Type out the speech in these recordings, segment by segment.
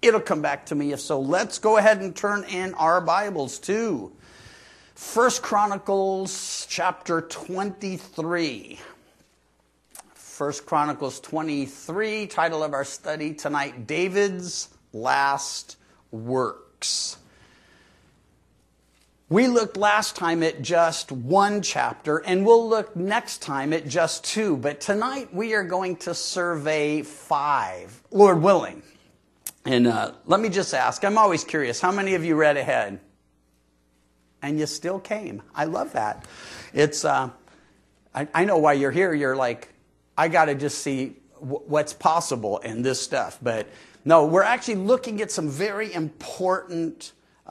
It'll come back to me if so. Let's go ahead and turn in our Bibles to 1 Chronicles chapter 23. 1 Chronicles 23, title of our study tonight, David's Last Works. We looked last time at just one chapter, and we'll look next time at just two. But tonight we are going to survey 5, Lord willing. And let me just ask, I'm always curious, how many of you read ahead? And you still came. I love that. It's I know why you're here. You're like, I got to just see what's possible in this stuff. But no, we're actually looking at some very important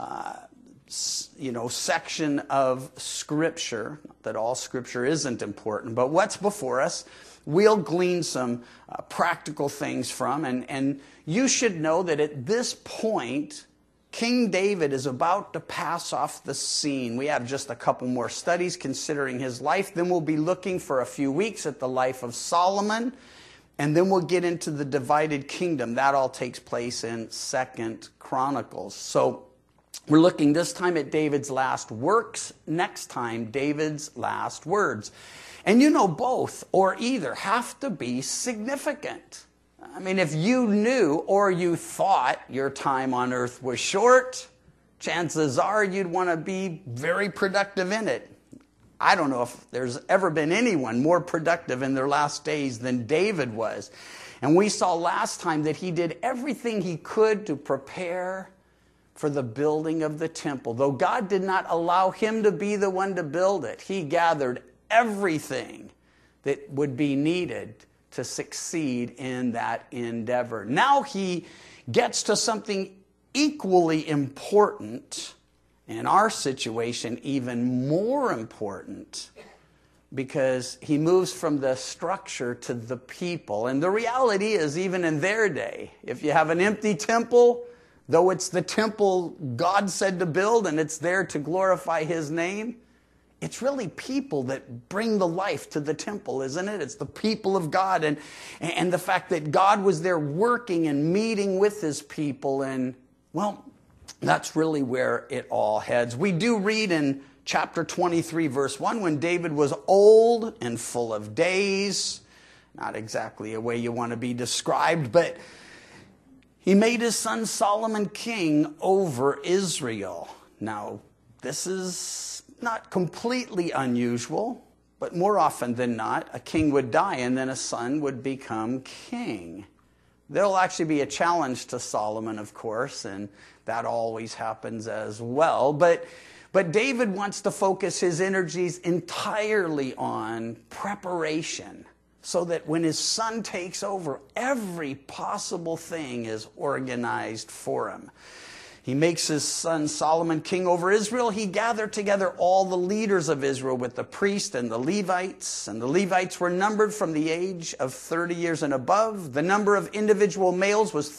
section of Scripture. Not that all Scripture isn't important, but what's before us, we'll glean some practical things from. And you should know that at this point, King David is about to pass off the scene. We have just a couple more studies considering his life. Then we'll be looking for a few weeks at the life of Solomon. And then we'll get into the divided kingdom. That all takes place in 2 Chronicles. So we're looking this time at David's last works, next time David's last words. And you know both or either have to be significant. I mean, if you knew or you thought your time on earth was short, chances are you'd want to be very productive in it. I don't know if there's ever been anyone more productive in their last days than David was. And we saw last time that he did everything he could to prepare for the building of the temple. Though God did not allow him to be the one to build it, he gathered everything that would be needed to succeed in that endeavor. Now he gets to something equally important, in our situation even more important, because he moves from the structure to the people. And the reality is, even in their day, if you have an empty temple, though it's the temple God said to build and it's there to glorify his name, it's really people that bring the life to the temple, isn't it? It's the people of God and the fact that God was there working and meeting with his people. And, well, that's really where it all heads. We do read in chapter 23, verse 1, when David was old and full of days. Not exactly a way you want to be described, but he made his son Solomon king over Israel. Now, this is not completely unusual, but more often than not, a king would die and then a son would become king. There'll actually be a challenge to Solomon, of course, and that always happens as well. But David wants to focus his energies entirely on preparation, so that when his son takes over, every possible thing is organized for him. He makes his son Solomon king over Israel. He gathered together all the leaders of Israel with the priests and the Levites. And the Levites were numbered from the age of 30 years and above. The number of individual males was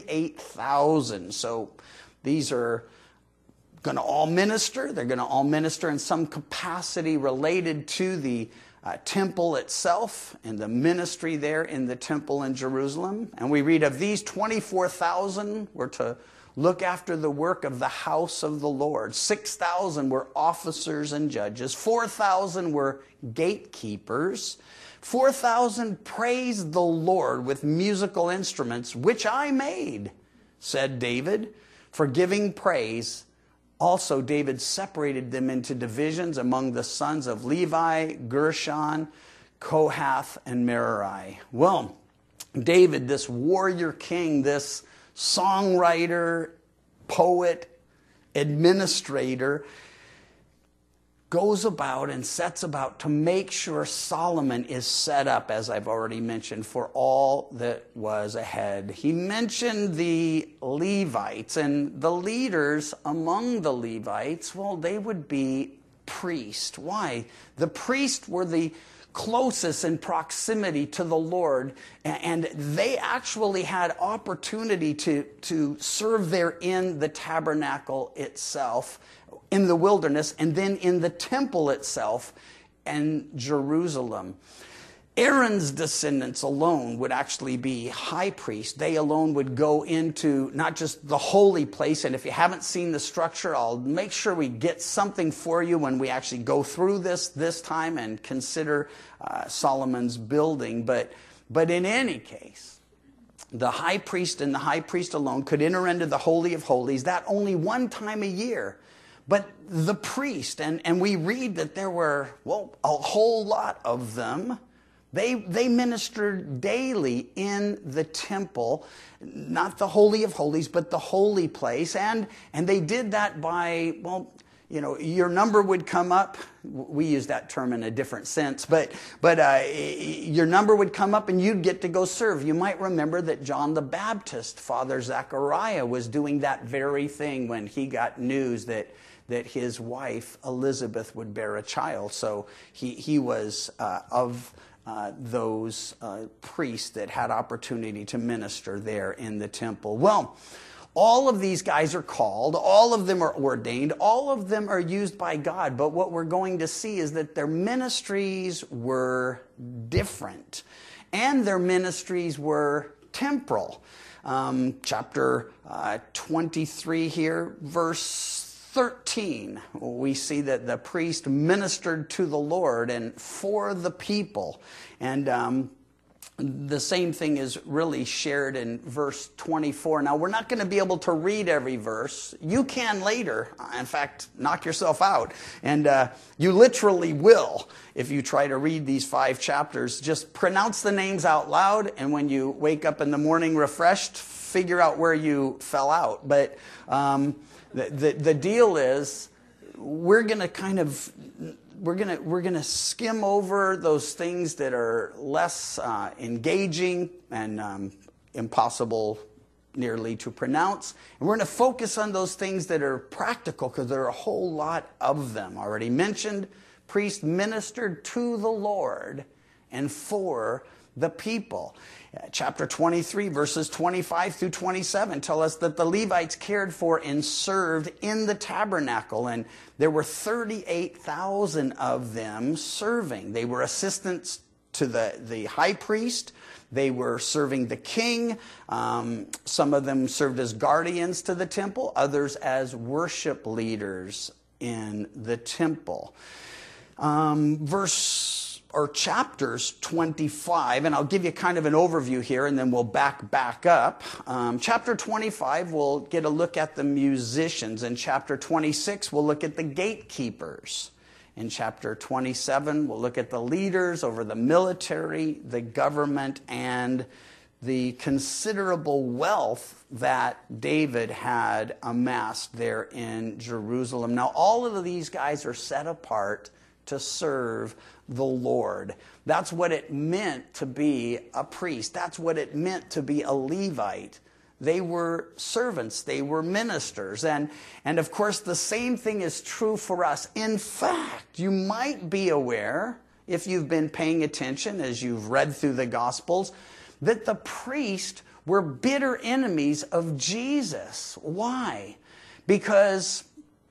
38,000. So these are going to all minister. They're going to all minister in some capacity related to the temple itself and the ministry there in the temple in Jerusalem. And we read of these, 24,000 were to look after the work of the house of the Lord. 6,000 were officers and judges. 4,000 were gatekeepers. 4,000 praised the Lord with musical instruments, which I made, said David, for giving praise. Also, David separated them into divisions among the sons of Levi, Gershon, Kohath, and Merari. Well, David, this warrior king, this songwriter, poet, administrator, goes about and sets about to make sure Solomon is set up, as I've already mentioned, for all that was ahead. He mentioned the Levites, and the leaders among the Levites, well, they would be priests. Why? The priests were the closest in proximity to the Lord, and they actually had opportunity to serve there in the tabernacle itself, in the wilderness, and then in the temple itself in Jerusalem. Aaron's descendants alone would actually be high priests. They alone would go into not just the holy place. And if you haven't seen the structure, I'll make sure we get something for you when we actually go through this time and consider Solomon's building. But in any case, the high priest and the high priest alone could enter into the Holy of Holies, that only one time a year. But the priest, and we read that there were, a whole lot of them. They ministered daily in the temple, not the Holy of Holies, but the holy place. And they did that by, your number would come up. We use that term in a different sense, but your number would come up and you'd get to go serve. You might remember that John the Baptist, Father Zechariah, was doing that very thing when he got news that his wife Elizabeth would bear a child. So he was of those priests that had opportunity to minister there in the temple. Well, all of these guys are called, all of them are ordained, all of them are used by God, but what we're going to see is that their ministries were different, and their ministries were temporal. Chapter 23 here, verse 13, we see that the priest ministered to the Lord and for the people. And the same thing is really shared in verse 24. Now, we're not going to be able to read every verse. You can later. In fact, knock yourself out. And you literally will if you try to read these 5 chapters. Just pronounce the names out loud, and when you wake up in the morning refreshed, figure out where you fell out. But the deal is, we're going to skim over those things that are less engaging and impossible nearly to pronounce, and we're going to focus on those things that are practical, because there are a whole lot of them. Already mentioned, priest ministered to the Lord and for the people. Chapter 23, verses 25 through 27 tell us that the Levites cared for and served in the tabernacle, and there were 38,000 of them serving. They were assistants to the high priest. They were serving the king. Some of them served as guardians to the temple, others as worship leaders in the temple. Chapters 25, and I'll give you kind of an overview here, and then we'll back up. Chapter 25, we'll get a look at the musicians. In chapter 26, we'll look at the gatekeepers. In chapter 27, we'll look at the leaders over the military, the government, and the considerable wealth that David had amassed there in Jerusalem. Now, all of these guys are set apart to serve the Lord. That's what it meant to be a priest. That's what it meant to be a Levite. They were servants. They were ministers. And of course, the same thing is true for us. In fact, you might be aware, if you've been paying attention as you've read through the Gospels, that the priests were bitter enemies of Jesus. Why? Because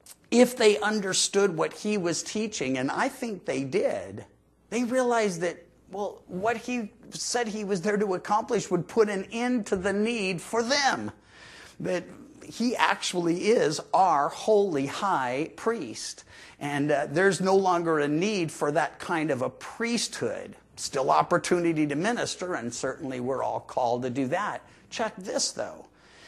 if they understood what he was teaching, and I think they did, they realized that, what he said he was there to accomplish would put an end to the need for them. That he actually is our holy high priest. And there's no longer a need for that kind of a priesthood. Still opportunity to minister, and certainly we're all called to do that. Check this, though.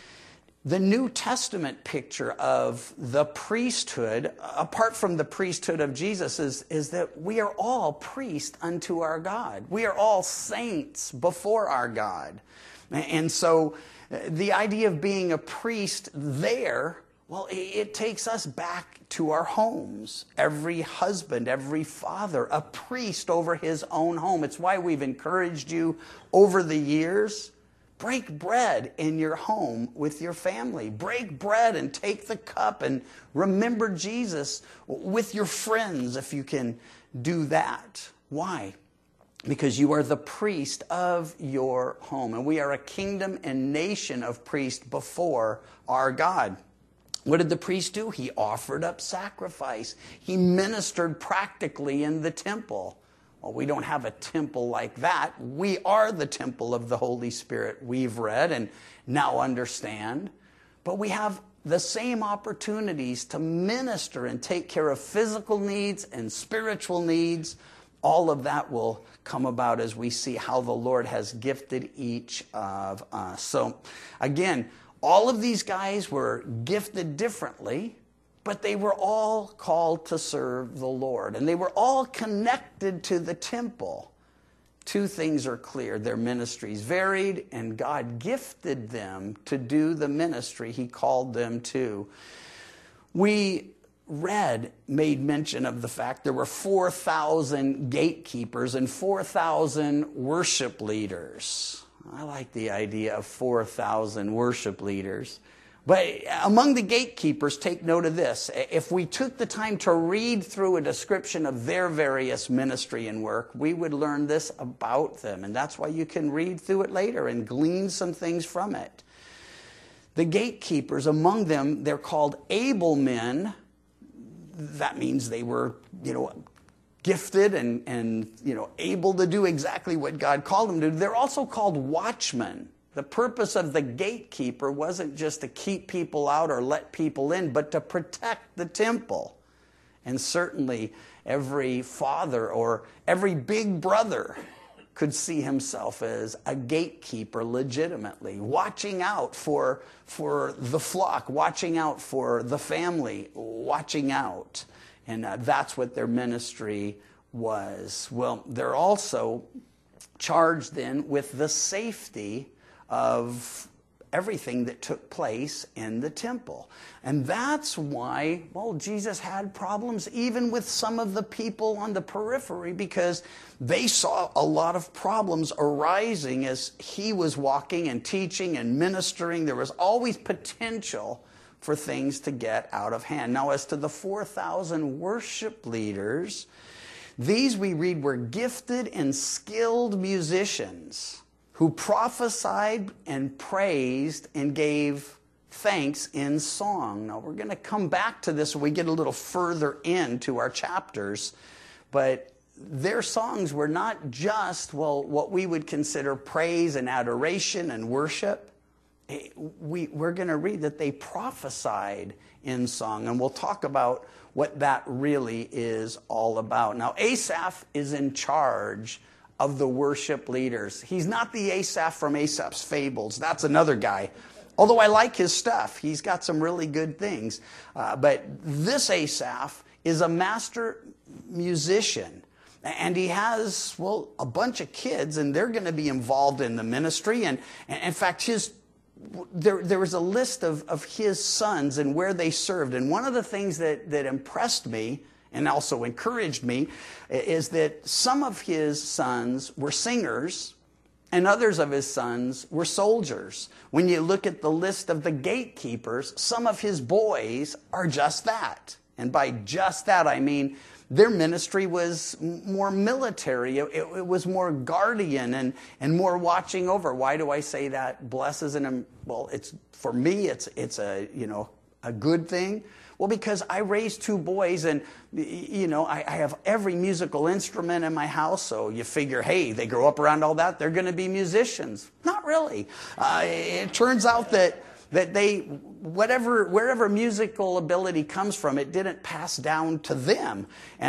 The New Testament picture of the priesthood, apart from the priesthood of Jesus, is that we are all priests unto our God. We are all saints before our God. And so the idea of being a priest there, it takes us back to our homes. Every husband, every father, a priest over his own home. It's why we've encouraged you over the years. Break bread in your home with your family. Break bread and take the cup and remember Jesus with your friends if you can do that. Why? Because you are the priest of your home. And we are a kingdom and nation of priests before our God. What did the priest do? He offered up sacrifice. He ministered practically in the temple. Well, we don't have a temple like that. We are the temple of the Holy Spirit, we've read and now understand. But we have the same opportunities to minister and take care of physical needs and spiritual needs. All of that will come about as we see how the Lord has gifted each of us. So again, all of these guys were gifted differently, but they were all called to serve the Lord. And they were all connected to the temple. Two things are clear. Their ministries varied, and God gifted them to do the ministry He called them to. We made mention of the fact there were 4,000 gatekeepers and 4,000 worship leaders. I like the idea of 4,000 worship leaders. But among the gatekeepers, take note of this. If we took the time to read through a description of their various ministry and work, we would learn this about them. And that's why you can read through it later and glean some things from it. The gatekeepers, among them, they're called able men. That means they were, gifted and able to do exactly what God called them to do. They're also called watchmen. The purpose of the gatekeeper wasn't just to keep people out or let people in, but to protect the temple. And certainly every father or every big brother could see himself as a gatekeeper legitimately, watching out for the flock, watching out for the family, watching out. And that's what their ministry was. Well, they're also charged then with the safety of everything that took place in the temple. And that's why, Jesus had problems even with some of the people on the periphery, because they saw a lot of problems arising as He was walking and teaching and ministering. There was always potential for things to get out of hand. Now, as to the 4,000 worship leaders, these we read were gifted and skilled musicians who prophesied and praised and gave thanks in song. Now, we're going to come back to this when we get a little further into our chapters, but their songs were not just, what we would consider praise and adoration and worship. We're going to read that they prophesied in song, and we'll talk about what that really is all about. Now, Asaph is in charge of the worship leaders. He's not the Asaph from Aesop's Fables. That's another guy. Although I like his stuff. He's got some really good things. But this Asaph is a master musician. And he has, a bunch of kids, and they're going to be involved in the ministry. And in fact, there was a list of his sons and where they served. And one of the things that impressed me and also encouraged me is that some of his sons were singers and others of his sons were soldiers. When you look at the list of the gatekeepers, some of his boys are just that. And by just that, I mean their ministry was more military. It was more guardian and more watching over. Why do I say that? Blesses and, for me, it's a good thing. Well, because I raised two boys and, I have every musical instrument in my house. So you figure, hey, they grow up around all that, they're going to be musicians. Not really. It turns out that they, wherever musical ability comes from, it didn't pass down to them.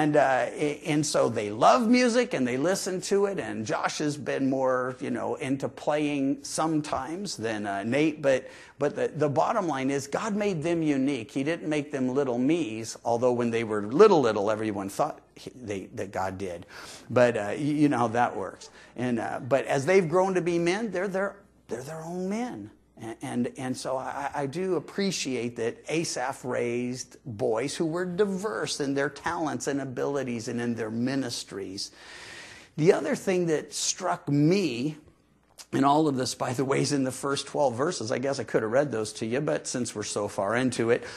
And so they love music and they listen to it. And Josh has been more, into playing sometimes than Nate. But the bottom line is God made them unique. He didn't make them little me's, although when they were little, everyone thought that God did. But you know how that works. But as they've grown to be men, they're their own men. And so I do appreciate that Asaph raised boys who were diverse in their talents and abilities and in their ministries. The other thing that struck me in all of this, by the way, is in the first 12 verses. I guess I could have read those to you, but since we're so far into it,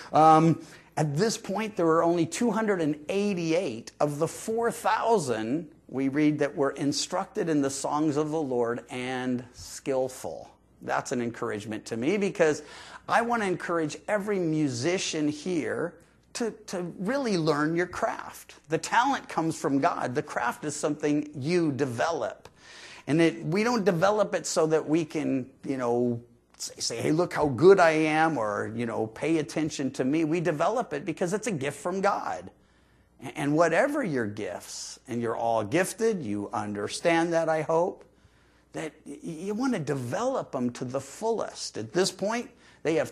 at this point there were only 288 of the 4,000 we read that were instructed in the songs of the Lord and skillful. That's an encouragement to me, because I want to encourage every musician here to really learn your craft. The talent comes from God. The craft is something you develop. And we don't develop it so that we can, say, hey, look how good I am, or, pay attention to me. We develop it because it's a gift from God. And whatever your gifts, and you're all gifted, you understand that, I hope, that you want to develop them to the fullest. At this point, they have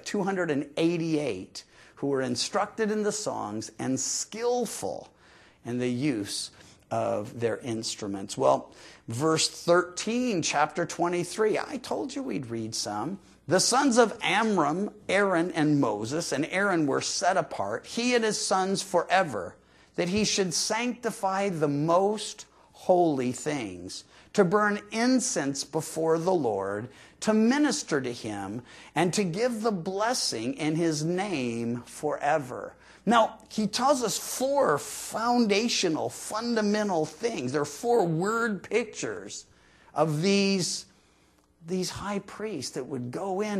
288 who are instructed in the songs and skillful in the use of their instruments. Well, verse 13, chapter 23, I told you we'd read some. The sons of Amram, Aaron and Moses, and Aaron were set apart, he and his sons forever, that he should sanctify the most holy things, to burn incense before the Lord, to minister to him, and to give the blessing in his name forever. Now, he tells us 4 foundational, fundamental things. There are 4 word pictures of these high priests that would go in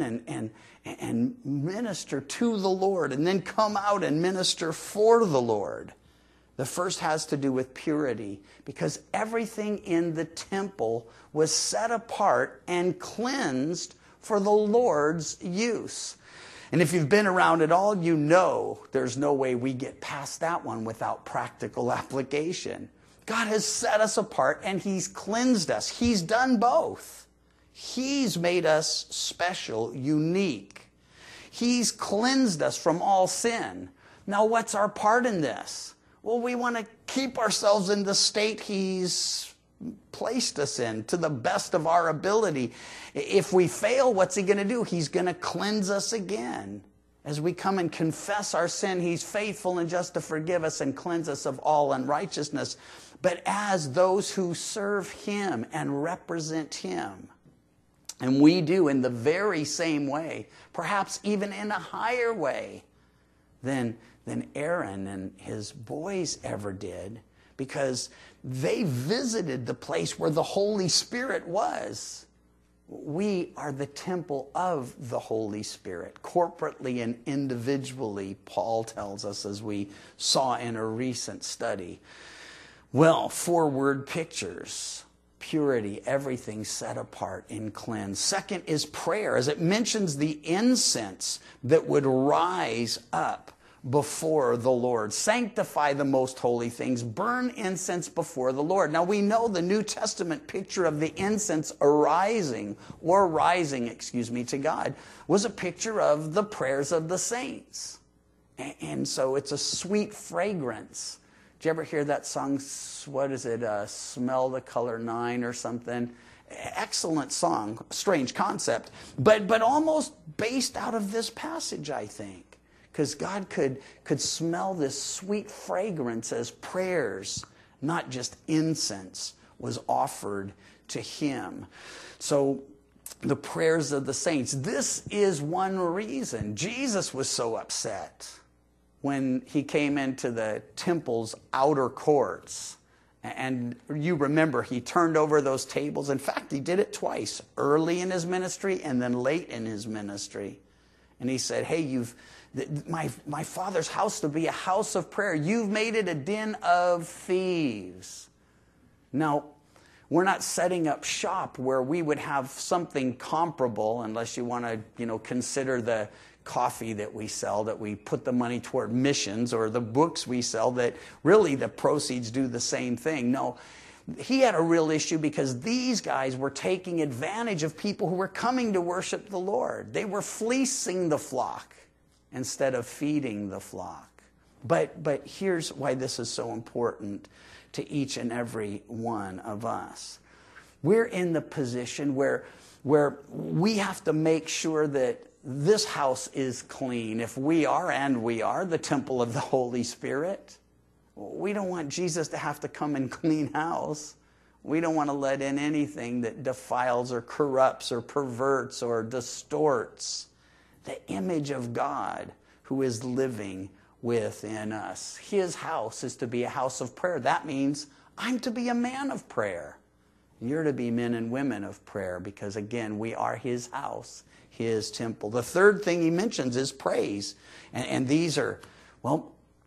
and minister to the Lord, and then come out and minister for the Lord. The first has to do with purity, because everything in the temple was set apart and cleansed for the Lord's use. And if you've been around at all, you know there's no way we get past that one without practical application. God has set us apart and he's cleansed us. He's done both. He's made us special, unique. He's cleansed us from all sin. Now, what's our part in this? Well, we want to keep ourselves in the state he's placed us in to the best of our ability. If we fail, what's he going to do? He's going to cleanse us again. As we come and confess our sin, he's faithful and just to forgive us and cleanse us of all unrighteousness. But as those who serve him and represent him, and we do in the very same way, perhaps even in a higher way than Aaron and his boys ever did, because they visited the place where the Holy Spirit was. We are the temple of the Holy Spirit, corporately and individually, Paul tells us, as we saw in a recent study. Well, 4 word pictures. Purity, everything set apart and cleansed. Second is prayer, as it mentions the incense that would rise up before the Lord. Sanctify the most holy things. Burn incense before the Lord. Now we know the New Testament picture of the incense rising to God was a picture of the prayers of the saints. And so it's a sweet fragrance. Did you ever hear that song, what is it, Smell the Color 9 or something? Excellent song, strange concept, but almost based out of this passage, I think. Because God could smell this sweet fragrance as prayers, not just incense, was offered to him. So the prayers of the saints. This is one reason Jesus was so upset when he came into the temple's outer courts. And you remember he turned over those tables. In fact, he did it twice, early in his ministry and then late in his ministry. And he said, hey, my Father's house to be a house of prayer. You've made it a den of thieves. Now, we're not setting up shop where we would have something comparable, unless you want to, consider the coffee that we sell, that we put the money toward missions, or the books we sell that really the proceeds do the same thing. No, he had a real issue because these guys were taking advantage of people who were coming to worship the Lord. They were fleecing the flock instead of feeding the flock. But here's why this is so important to each and every one of us. We're in the position where we have to make sure that this house is clean. If we are the temple of the Holy Spirit, we don't want Jesus to have to come and clean house. We don't want to let in anything that defiles or corrupts or perverts or distorts the image of God who is living within us. His house is to be a house of prayer. That means I'm to be a man of prayer. You're to be men and women of prayer, because again, we are his house, his temple. The third thing he mentions is praise. And these are,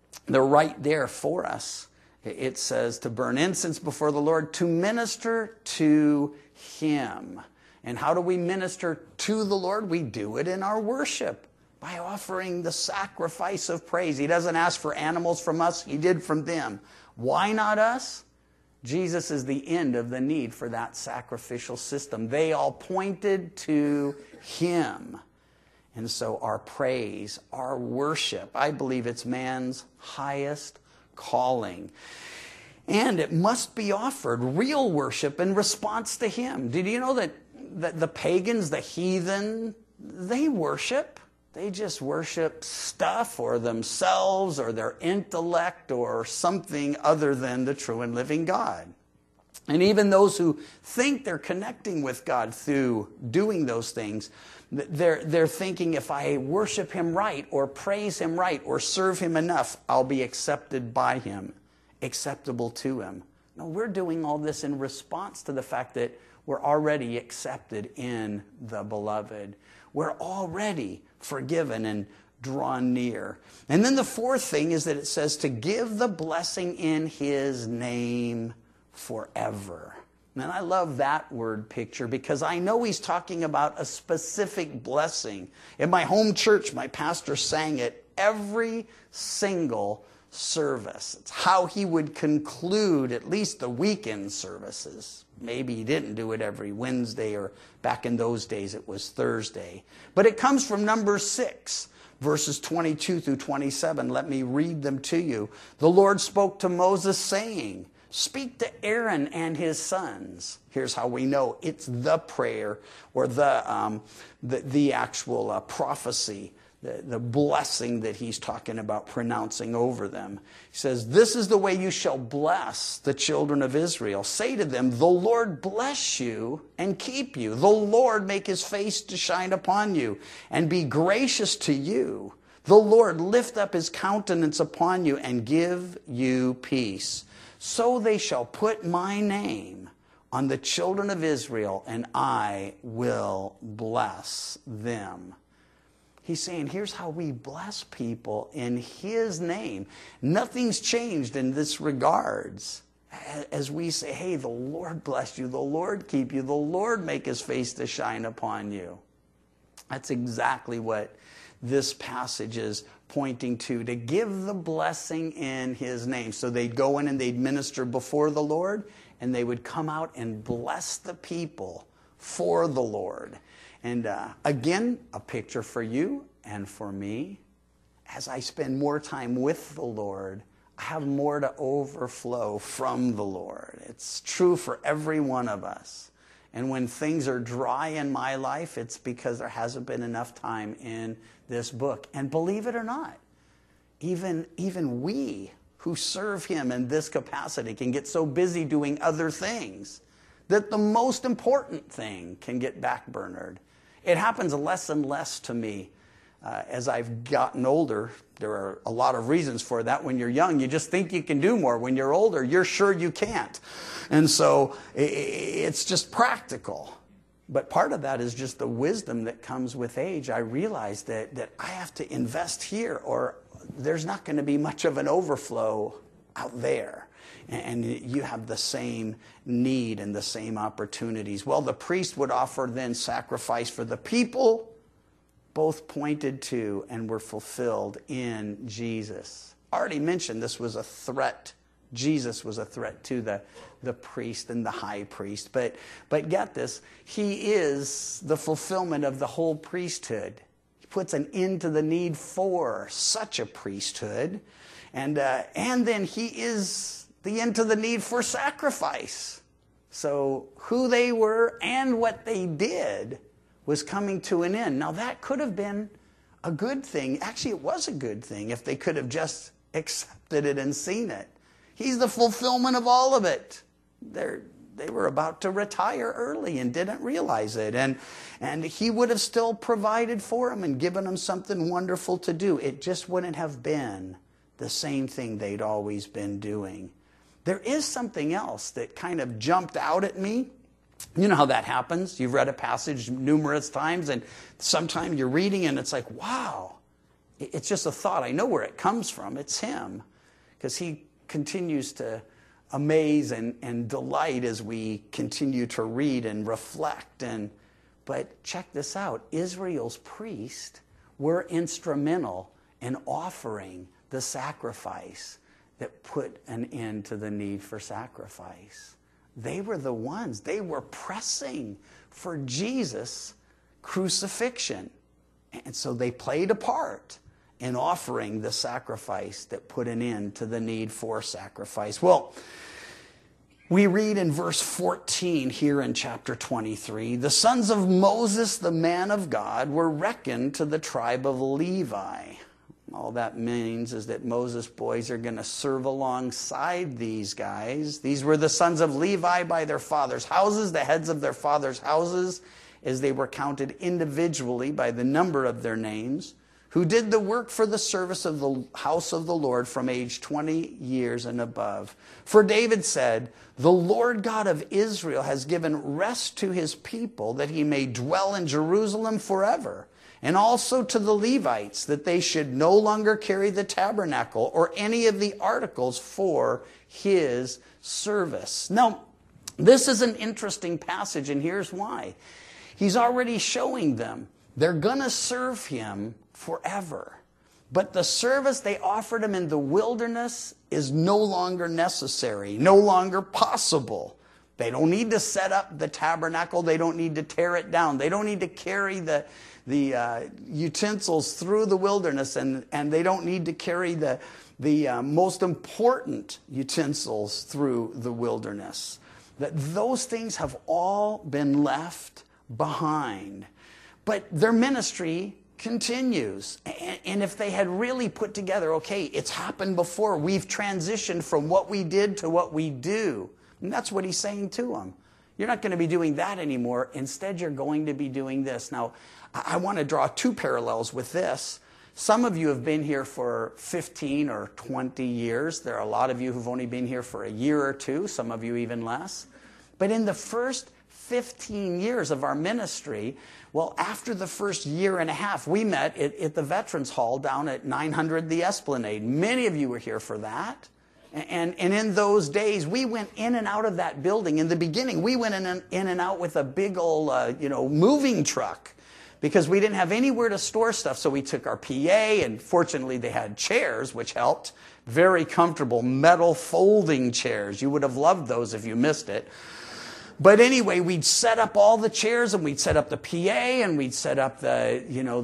they're right there for us. It says to burn incense before the Lord, to minister to Him. And how do we minister to the Lord? We do it in our worship by offering the sacrifice of praise. He doesn't ask for animals from us. He did from them. Why not us? Jesus is the end of the need for that sacrificial system. They all pointed to Him. And so our praise, our worship, I believe it's man's highest calling. And it must be offered, real worship, in response to Him. Did you know that the pagans, the heathen, they worship? They just worship stuff or themselves or their intellect or something other than the true and living God. And even those who think they're connecting with God through doing those things, they're thinking, if I worship Him right or praise Him right or serve Him enough, I'll be accepted by Him, acceptable to Him. No, we're doing all this in response to the fact that we're already accepted in the Beloved. We're already forgiven and drawn near. And then the fourth thing is that it says to give the blessing in His name forever. And I love that word picture because I know he's talking about a specific blessing. In my home church, my pastor sang it every single service. It's how he would conclude at least the weekend services. Maybe he didn't do it every Wednesday, or back in those days it was Thursday. But it comes from Numbers 6, verses 22 through 27. Let me read them to you. The Lord spoke to Moses saying, speak to Aaron and his sons. Here's how we know it's the prayer or the actual prophecy, the blessing that he's talking about pronouncing over them. He says, this is the way you shall bless the children of Israel. Say to them, the Lord bless you and keep you. The Lord make His face to shine upon you and be gracious to you. The Lord lift up His countenance upon you and give you peace. So they shall put my name on the children of Israel, and I will bless them. He's saying, here's how we bless people in His name. Nothing's changed in this regards. As we say, hey, the Lord bless you, the Lord keep you, the Lord make His face to shine upon you. That's exactly what this passage is pointing to give the blessing in His name. So they'd go in and they'd minister before the Lord, and they would come out and bless the people for the Lord. And again, a picture for you and for me. As I spend more time with the Lord, I have more to overflow from the Lord. It's true for every one of us. And when things are dry in my life, it's because there hasn't been enough time in this book. And believe it or not, even we who serve Him in this capacity can get so busy doing other things that the most important thing can get backburnered. It happens less and less to me as I've gotten older. There are a lot of reasons for that. When you're young, you just think you can do more. When you're older, you're sure you can't. And so it's just practical. But part of that is just the wisdom that comes with age. I realize that I have to invest here, or there's not going to be much of an overflow out there. And you have the same need and the same opportunities. Well, the priest would offer then sacrifice for the people. Both pointed to and were fulfilled in Jesus. I already mentioned this was a threat. Jesus was a threat to the priest and the high priest. But get this, He is the fulfillment of the whole priesthood. He puts an end to the need for such a priesthood. And then He is the end to the need for sacrifice. So who they were and what they did was coming to an end. Now that could have been a good thing. Actually, it was a good thing if they could have just accepted it and seen it. He's the fulfillment of all of it. They were about to retire early and didn't realize it. And He would have still provided for them and given them something wonderful to do. It just wouldn't have been the same thing they'd always been doing. There is something else that kind of jumped out at me. You know how that happens. You've read a passage numerous times, and sometimes you're reading and it's like, wow, It's just a thought. I know where it comes from. It's him. Because he continues to amaze and delight as we continue to read and reflect. But check this out. Israel's priests were instrumental in offering the sacrifice that put an end to the need for sacrifice. They were the ones. They were pressing for Jesus' crucifixion. And so they played a part in offering the sacrifice that put an end to the need for sacrifice. Well, we read in verse 14 here in chapter 23, the sons of Moses, the man of God, were reckoned to the tribe of Levi. All that means is that Moses' boys are going to serve alongside these guys. These were the sons of Levi by their fathers' houses, the heads of their fathers' houses, as they were counted individually by the number of their names, who did the work for the service of the house of the Lord from age 20 years and above. For David said, the Lord God of Israel has given rest to his people, that he may dwell in Jerusalem forever. And also to the Levites, that they should no longer carry the tabernacle or any of the articles for his service. Now, this is an interesting passage, and here's why. He's already showing them they're going to serve him forever. But the service they offered him in the wilderness is no longer necessary, no longer possible. They don't need to set up the tabernacle. They don't need to tear it down. They don't need to carry the utensils through the wilderness, and they don't need to carry the most important utensils through the wilderness. That those things have all been left behind. But their ministry continues. And if they had really put together, okay, it's happened before. We've transitioned from what we did to what we do. And that's what he's saying to them. You're not going to be doing that anymore. Instead, you're going to be doing this. Now, I want to draw two parallels with this. Some of you have been here for 15 or 20 years. There are a lot of you who've only been here for a year or two, some of you even less. But in the first 15 years of our ministry, well, after the first year and a half, we met at the Veterans Hall down at 900 The Esplanade. Many of you were here for that. And in those days, we went in and out of that building. In the beginning, we went in and out with a big old, moving truck, because we didn't have anywhere to store stuff. So we took our PA, and fortunately they had chairs, which helped. Very comfortable metal folding chairs. You would have loved those if you missed it. But anyway, we'd set up all the chairs, and we'd set up the PA, and we'd set up the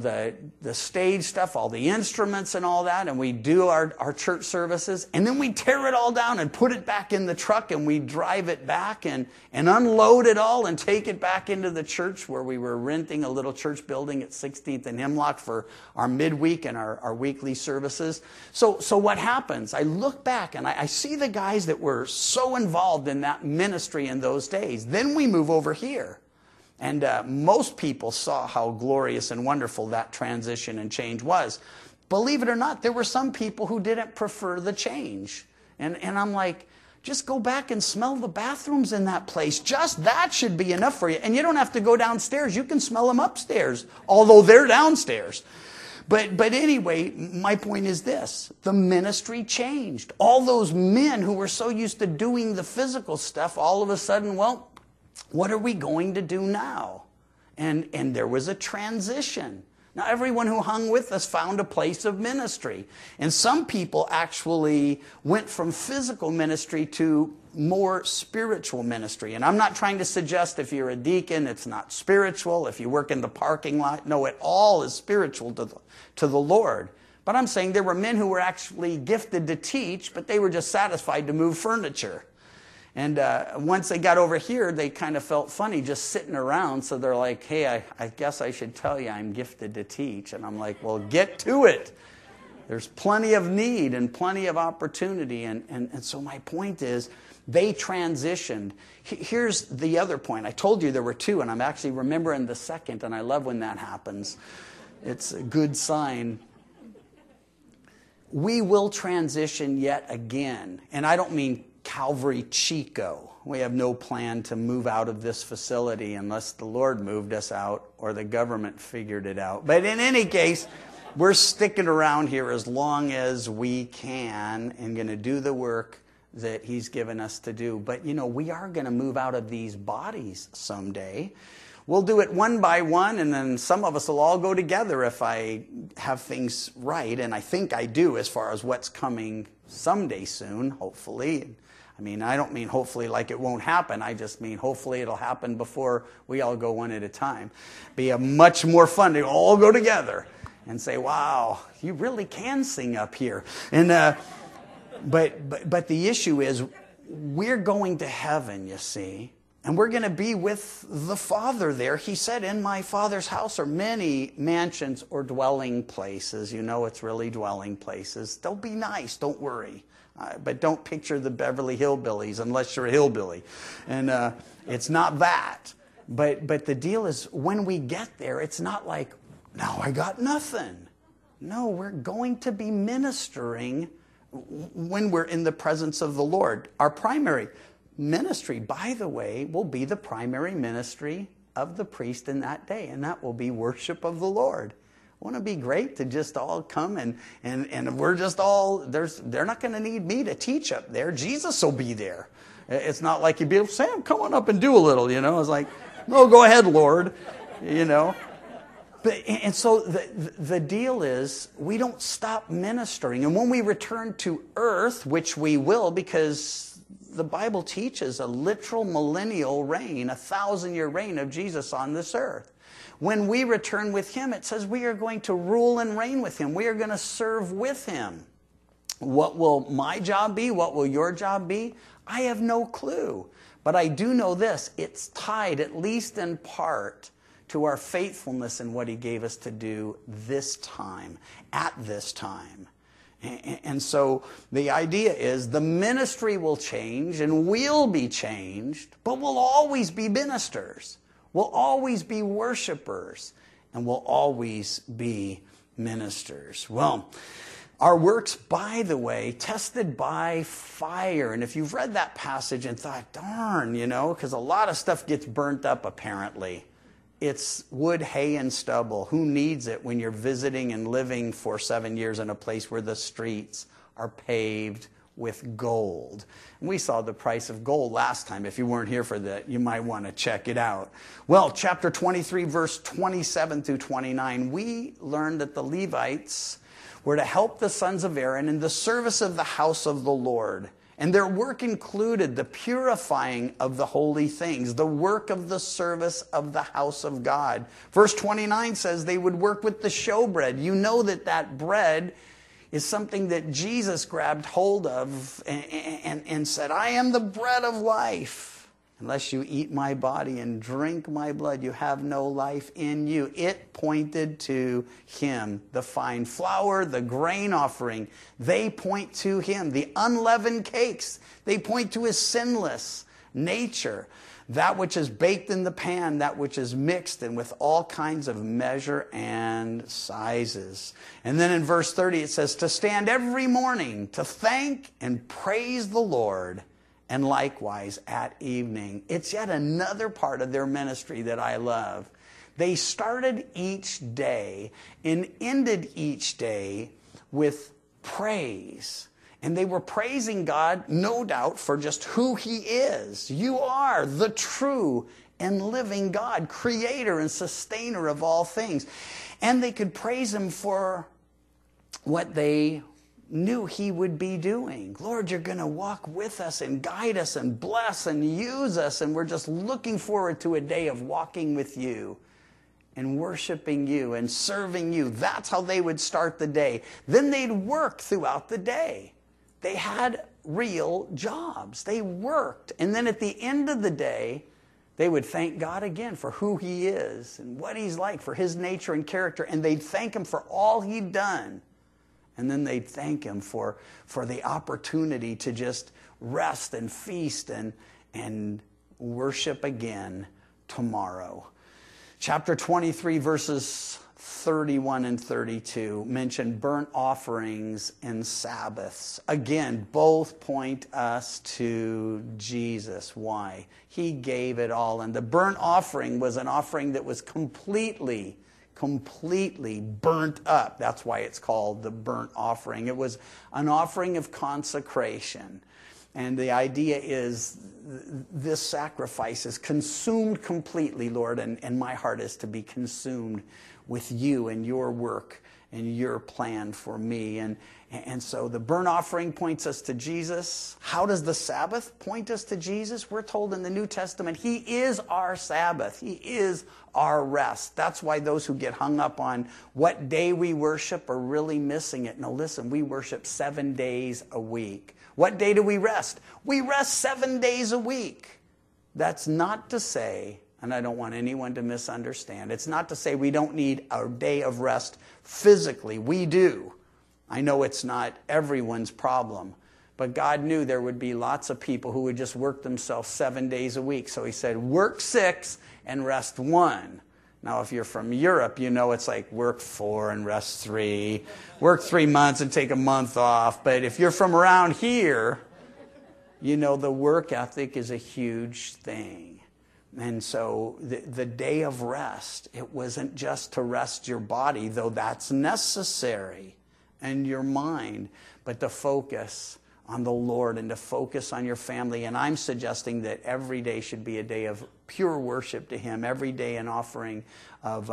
stage stuff, all the instruments and all that, and we'd do our church services, and then we'd tear it all down and put it back in the truck, and we'd drive it back and unload it all and take it back into the church, where we were renting a little church building at 16th and Hemlock for our midweek and our weekly services. So what happens? I look back and I see the guys that were so involved in that ministry in those days. Then we move over here. And most people saw how glorious and wonderful that transition and change was. Believe it or not, there were some people who didn't prefer the change. And I'm like, just go back and smell the bathrooms in that place. Just that should be enough for you. And you don't have to go downstairs. You can smell them upstairs, although they're downstairs. But anyway, my point is this. The ministry changed. All those men who were so used to doing the physical stuff, all of a sudden, well, what are we going to do now? And there was a transition. Now, everyone who hung with us found a place of ministry. And some people actually went from physical ministry to more spiritual ministry. And I'm not trying to suggest if you're a deacon, it's not spiritual. If you work in the parking lot, no, it all is spiritual to the Lord. But I'm saying there were men who were actually gifted to teach, but they were just satisfied to move furniture. And once they got over here, they kind of felt funny just sitting around. So they're like, hey, I guess I should tell you I'm gifted to teach. And I'm like, well, get to it. There's plenty of need and plenty of opportunity. And so my point is, they transitioned. Here's the other point. I told you there were two, and I'm actually remembering the second, and I love when that happens. It's a good sign. We will transition yet again. And I don't mean Calvary Chico. We have no plan to move out of this facility unless the Lord moved us out or the government figured it out. But in any case, we're sticking around here as long as we can and going to do the work that he's given us to do. But, we are going to move out of these bodies someday. We'll do it one by one, and then some of us will all go together if I have things right, and I think I do as far as what's coming someday soon, hopefully. I don't mean hopefully like it won't happen. I just mean hopefully it'll happen before we all go one at a time. Be a much more fun to all go together and say, wow, you really can sing up here. And but the issue is we're going to heaven, you see. And we're going to be with the Father there. He said, in my Father's house are many mansions or dwelling places. It's really dwelling places. They'll be nice, don't worry. But don't picture the Beverly Hillbillies unless you're a hillbilly. And it's not that. But the deal is when we get there, it's not like, now I got nothing. No, we're going to be ministering when we're in the presence of the Lord. Our primary ministry, by the way, will be the primary ministry of the priest in that day, and that will be worship of the Lord. Wouldn't it be great to just all come and we're just all, they're not going to need me to teach up there. Jesus will be there. It's not like you'd be able to say, Sam, come on up and do a little, It's like, no, go ahead, Lord, And so the deal is we don't stop ministering. And when we return to earth, which we will, because the Bible teaches a literal millennial reign, 1,000-year reign of Jesus on this earth. When we return with him, it says we are going to rule and reign with him. We are going to serve with him. What will my job be? What will your job be? I have no clue. But I do know this. It's tied, at least in part, to our faithfulness in what he gave us to do this time, at this time. And so the idea is the ministry will change and we'll be changed, but we'll always be ministers. We'll always be worshipers, and we'll always be ministers. Well, our works, by the way, tested by fire. And if you've read that passage and thought, darn, because a lot of stuff gets burnt up apparently. It's wood, hay, and stubble. Who needs it when you're visiting and living for 7 years in a place where the streets are paved with gold? And we saw the price of gold last time. If you weren't here for that, you might want to check it out. Well, chapter 23, verse 27 through 29, we learned that the Levites were to help the sons of Aaron in the service of the house of the Lord. And their work included the purifying of the holy things, the work of the service of the house of God. Verse 29 says they would work with the showbread. You know that bread is something that Jesus grabbed hold of and said, I am the bread of life. Unless you eat my body and drink my blood, you have no life in you. It pointed to him. The fine flour, the grain offering, they point to him. The unleavened cakes, they point to his sinless nature. That which is baked in the pan, that which is mixed and with all kinds of measure and sizes. And then in verse 30 it says, to stand every morning to thank and praise the Lord, and likewise at evening. It's yet another part of their ministry that I love. They started each day and ended each day with praise. And they were praising God, no doubt, for just who he is. You are the true and living God, creator and sustainer of all things. And they could praise him for what they knew he would be doing. Lord, you're going to walk with us and guide us and bless and use us. And we're just looking forward to a day of walking with you and worshiping you and serving you. That's how they would start the day. Then they'd work throughout the day. They had real jobs. They worked. And then at the end of the day, they would thank God again for who he is and what he's like, for his nature and character. And they'd thank him for all he'd done. And then they'd thank him for the opportunity to just rest and feast and worship again tomorrow. Chapter 23, verses 31 and 32 mention burnt offerings and Sabbaths. Again, both point us to Jesus. Why? He gave it all. And the burnt offering was an offering that was completely completely burnt up. That's why it's called the burnt offering. It was an offering of consecration. And the idea is this sacrifice is consumed completely, Lord, and my heart is to be consumed with you and your work and your plan for me. And so the burnt offering points us to Jesus. How does the Sabbath point us to Jesus? We're told in the New Testament, he is our Sabbath. He is our rest. That's why those who get hung up on what day we worship are really missing it. Now listen, we worship 7 days a week. What day do we rest? We rest 7 days a week. That's not to say, and I don't want anyone to misunderstand, it's not to say we don't need a day of rest physically. We do. I know it's not everyone's problem, but God knew there would be lots of people who would just work themselves 7 days a week. So he said, work 6 and rest 1. Now, if you're from Europe, you know it's like work 4 and rest 3. Work 3 months and take a month off. But if you're from around here, you know the work ethic is a huge thing. And so the day of rest, it wasn't just to rest your body, though that's necessary, and your mind, but to focus on the Lord and to focus on your family. And I'm suggesting that every day should be a day of pure worship to him, every day an offering of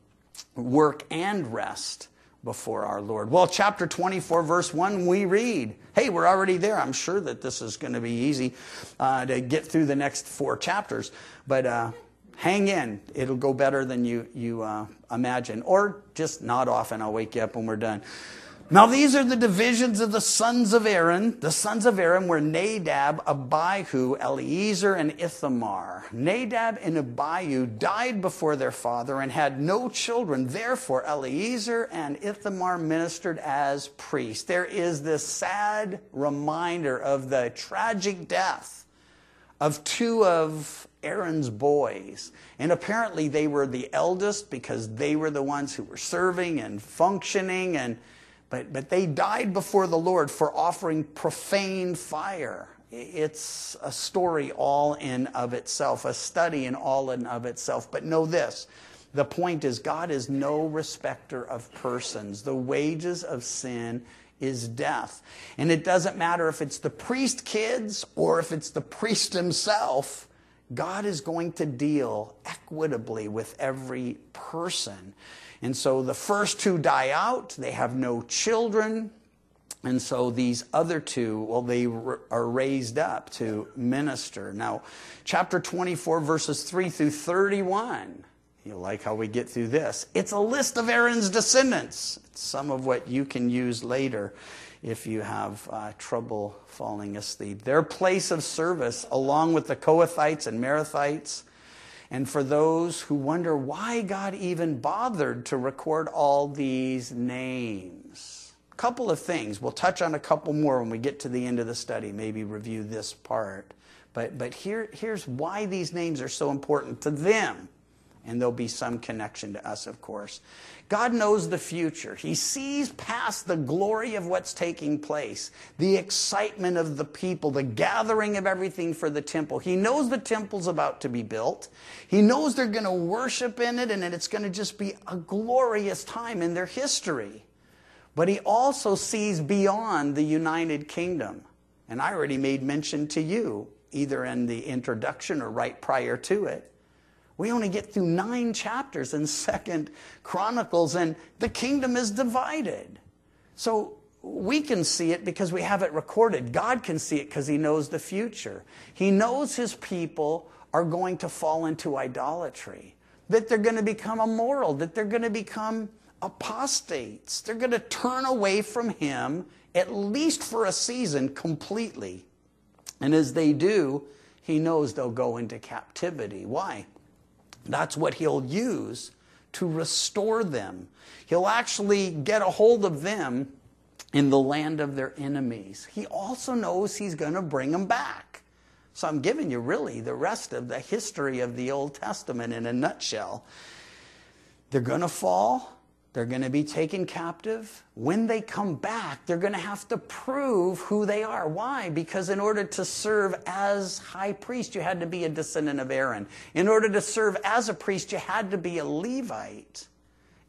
work and rest before our Lord. Well, chapter 24, verse 1, we read, hey, we're already there. I'm sure that this is going to be easy to get through the next 4 chapters, but hang in. It'll go better than you imagine. Or just nod off and I'll wake you up when we're done. Now these are the divisions of the sons of Aaron. The sons of Aaron were Nadab, Abihu, Eleazar, and Ithamar. Nadab and Abihu died before their father and had no children. Therefore, Eleazar and Ithamar ministered as priests. There is this sad reminder of the tragic death of 2 of Aaron's boys. And apparently they were the eldest because they were the ones who were serving and functioning, But they died before the Lord for offering profane fire. It's a story all in of itself, a study in all in of itself. But know this, the point is God is no respecter of persons. The wages of sin is death. And it doesn't matter if it's the priest kids or if it's the priest himself, God is going to deal equitably with every person. And so the first 2 die out. They have no children. And so these other 2, well, they are raised up to minister. Now, chapter 24, verses 3 through 31. You'll like how we get through this. It's a list of Aaron's descendants. It's some of what you can use later if you have trouble falling asleep. Their place of service, along with the Kohathites and Merathites. And for those who wonder why God even bothered to record all these names. A couple of things. We'll touch on a couple more when we get to the end of the study. Maybe review this part. But here's why these names are so important to them. And there'll be some connection to us, of course. God knows the future. He sees past the glory of what's taking place, the excitement of the people, the gathering of everything for the temple. He knows the temple's about to be built. He knows they're going to worship in it, and it's going to just be a glorious time in their history. But he also sees beyond the United Kingdom. And I already made mention to you, either in the introduction or right prior to it. We only get through 9 chapters in 2 Chronicles, and the kingdom is divided. So we can see it because we have it recorded. God can see it because he knows the future. He knows his people are going to fall into idolatry, that they're going to become immoral, that they're going to become apostates. They're going to turn away from him, at least for a season, completely. And as they do, he knows they'll go into captivity. Why? That's what he'll use to restore them. He'll actually get a hold of them in the land of their enemies. He also knows he's going to bring them back. So I'm giving you really the rest of the history of the Old Testament in a nutshell. They're going to fall. They're going to be taken captive. When they come back, they're going to have to prove who they are. Why? Because in order to serve as high priest, you had to be a descendant of Aaron. In order to serve as a priest, you had to be a Levite.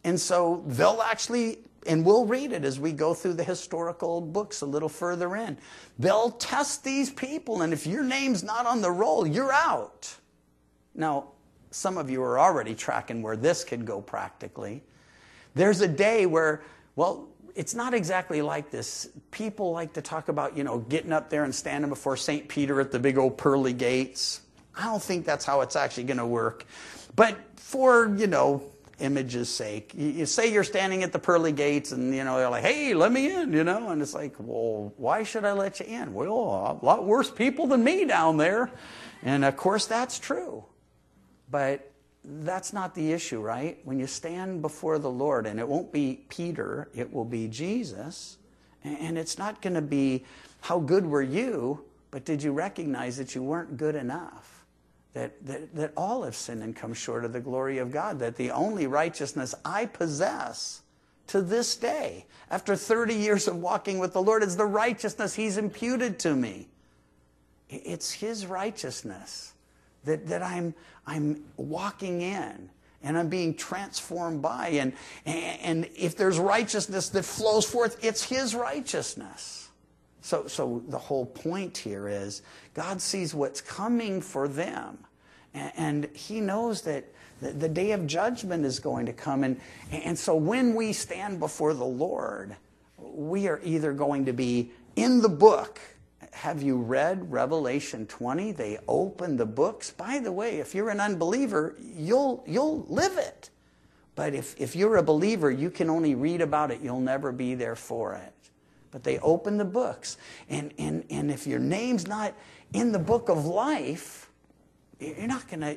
And so they'll actually, and we'll read it as we go through the historical books a little further in. They'll test these people, and if your name's not on the roll, you're out. Now, some of you are already tracking where this could go practically. There's a day where, well, it's not exactly like this. People like to talk about, getting up there and standing before St. Peter at the big old pearly gates. I don't think that's how it's actually going to work. But for, image's sake, you say you're standing at the pearly gates and, they're like, hey, let me in, and it's like, well, why should I let you in? Well, a lot worse people than me down there. And of course, that's true. But that's not the issue, right? When you stand before the Lord, and it won't be Peter, it will be Jesus, and it's not going to be how good were you, but did you recognize that you weren't good enough? That all have sinned and come short of the glory of God, that the only righteousness I possess to this day, after 30 years of walking with the Lord, is the righteousness He's imputed to me. It's His righteousness that I'm walking in, and I'm being transformed by. And if there's righteousness that flows forth, it's His righteousness. So the whole point here is God sees what's coming for them. And He knows that the day of judgment is going to come. And so when we stand before the Lord, we are either going to be in the book. Have you read Revelation 20? They open the books. By the way, if you're an unbeliever, you'll live it. But if you're a believer, you can only read about it. You'll never be there for it. But they open the books. And if your name's not in the book of life, you're not gonna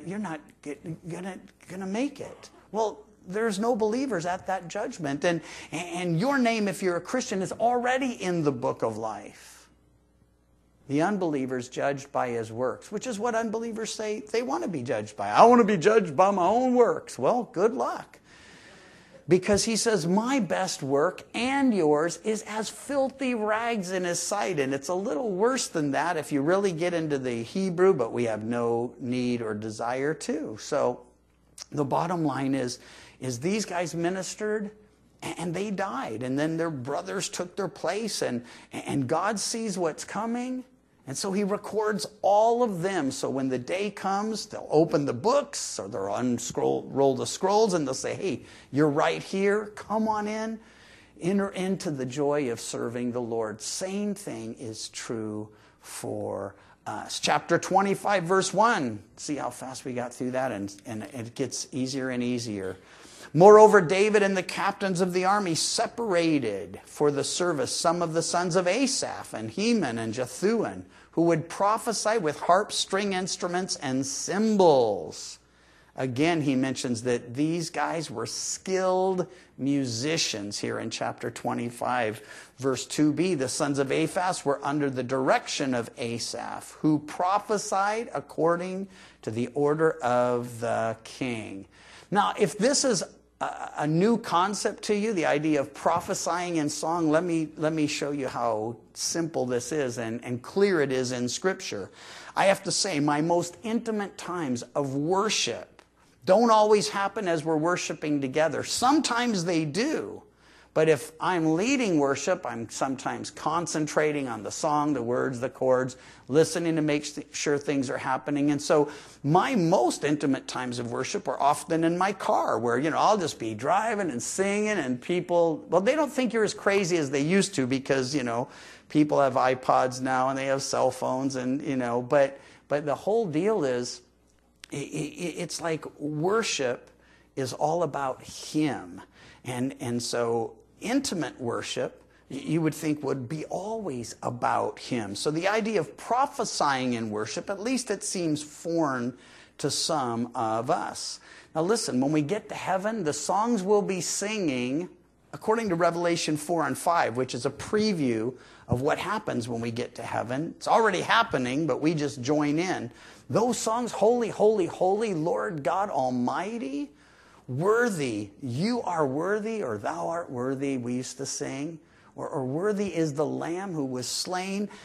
make it. Well, there's no believers at that judgment. And your name, if you're a Christian, is already in the book of life. The unbeliever's judged by his works, which is what unbelievers say they want to be judged by. I want to be judged by my own works. Well, good luck. Because he says, my best work and yours is as filthy rags in His sight. And it's a little worse than that if you really get into the Hebrew, but we have no need or desire to. So the bottom line is these guys ministered and they died. And then their brothers took their place, and God sees what's coming. And so He records all of them. So when the day comes, they'll open the books, or they'll roll the scrolls, and they'll say, hey, you're right here. Come on in. Enter into the joy of serving the Lord. Same thing is true for us. Chapter 25, verse 1. See how fast we got through that, and it gets easier and easier. Moreover, David and the captains of the army separated for the service some of the sons of Asaph and Heman and Jethuan, who would prophesy with harps, string instruments, and cymbals. Again, he mentions that these guys were skilled musicians here in chapter 25, verse 2b. The sons of Asaph were under the direction of Asaph, who prophesied according to the order of the king. Now, if this is a new concept to you, the idea of prophesying in song, let me show you how simple this is and clear it is in Scripture. I have to say, my most intimate times of worship don't always happen as we're worshiping together. Sometimes they do. But if I'm leading worship, I'm sometimes concentrating on the song, the words, the chords, listening to make sure things are happening. And so my most intimate times of worship are often in my car, where, I'll just be driving and singing, and people, well, they don't think you're as crazy as they used to, because, people have iPods now and they have cell phones, and, but the whole deal is, it's like worship is all about Him. And so intimate worship, you would think, would be always about Him. So the idea of prophesying in worship, at least it seems foreign to some of us. Now listen, when we get to heaven, the songs we'll be singing, according to Revelation 4 and 5, which is a preview of what happens when we get to heaven. It's already happening, but we just join in. Those songs, holy, holy, holy, Lord God Almighty, worthy, you are worthy, or thou art worthy, we used to sing. Or worthy is the Lamb who was slain.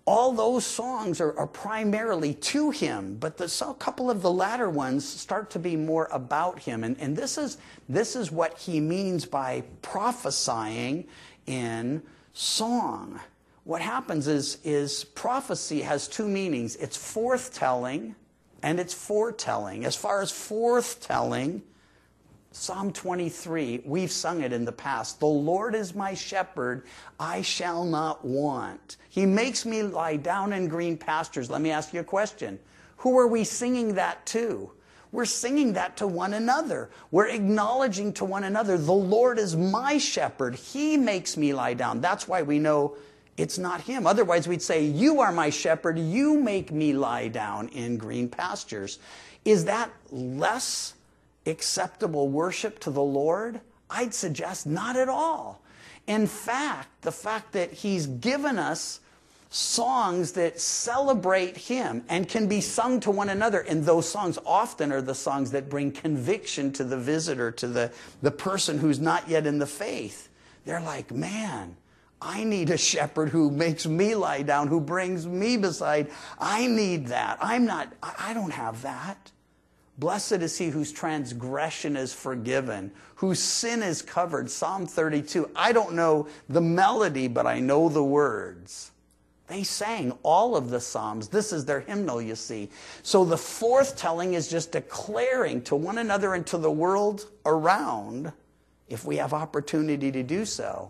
all those songs are primarily to him, but a couple of the latter ones start to be more about him. And this is what he means by prophesying in song. What happens is prophecy has two meanings. It's forthtelling and it's foretelling. As far as forthtelling, Psalm 23, we've sung it in the past. The Lord is my shepherd, I shall not want. He makes me lie down in green pastures. Let me ask you a question. Who are we singing that to? We're singing that to one another. We're acknowledging to one another, the Lord is my shepherd. He makes me lie down. That's why we know it's not him. Otherwise, we'd say, you are my shepherd. You make me lie down in green pastures. Is that less acceptable worship to the Lord? I'd suggest not at all. In fact, the fact that he's given us songs that celebrate him and can be sung to one another, and those songs often are the songs that bring conviction to the visitor, to the person who's not yet in the faith. They're like, man, I need a shepherd who makes me lie down, who brings me beside. I need that. I don't have that. Blessed is he whose transgression is forgiven, whose sin is covered. Psalm 32. I don't know the melody, but I know the words. They sang all of the Psalms. This is their hymnal, you see. So the forthtelling is just declaring to one another and to the world around, if we have opportunity to do so,